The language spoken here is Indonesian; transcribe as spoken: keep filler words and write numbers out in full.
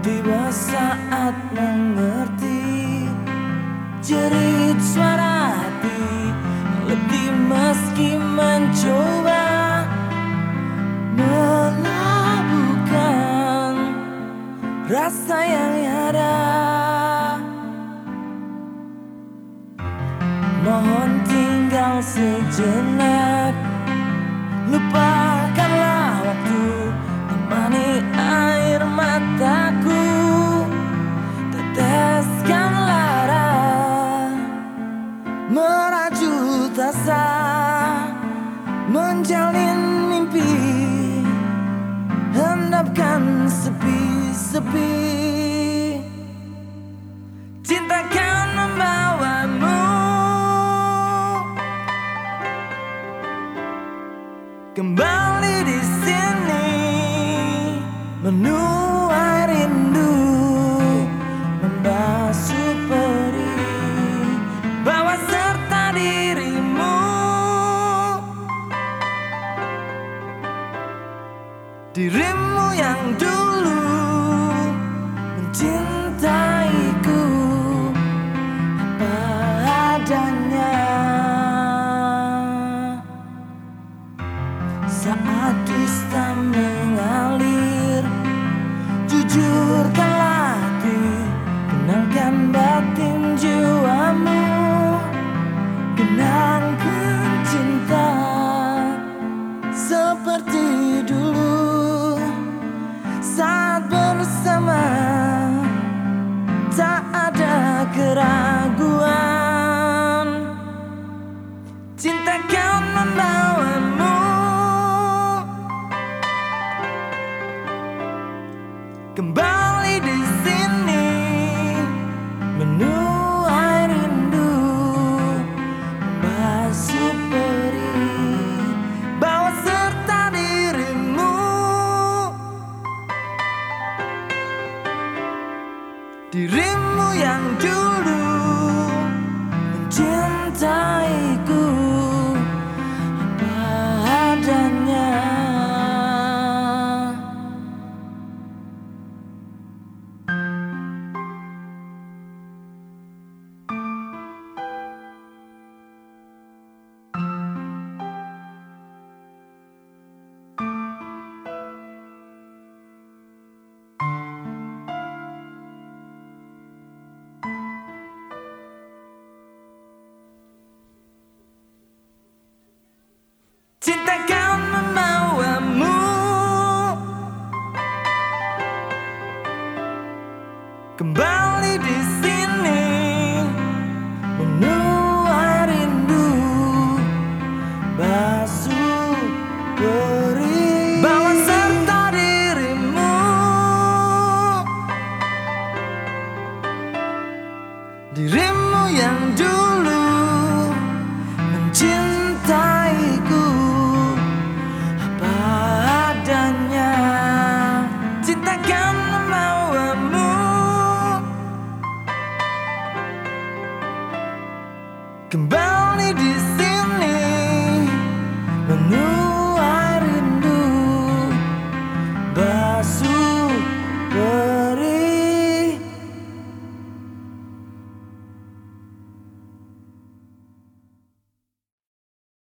Tiba saat mengerti jerit suara hati, letih meski mencoba melabuhkan rasa yang ada. Mohon tinggal sejenak, lupakanlah waktu, temani air mataku, teteskan lara, merajut asa, menjalin mimpi, hendapkan sepi-sepi. Cinta kan membawamu kembali di sini, menuai rindu, membasuh perih, bawa serta dirimu, dirimu yang dulu mencintaiku apa adanya. Saat dusta mengalir, jujurkanlah hati, kenalkan batin jiwamu, kenangkan cinta seperti dulu. Saat bersama tak ada keraguan, cinta kan membawamu kembali di sini, menuai rindu, membasuh perih, bawa serta dirimu, dirimu yang dulu mencintaiku apa adanya. Cinta kan membawamu kembali di sini, menuai rindu, basuh perih, bawa serta dirimu, dirimu yang dulu mencintaiku apa adanya. Cinta kan membawamu kembali di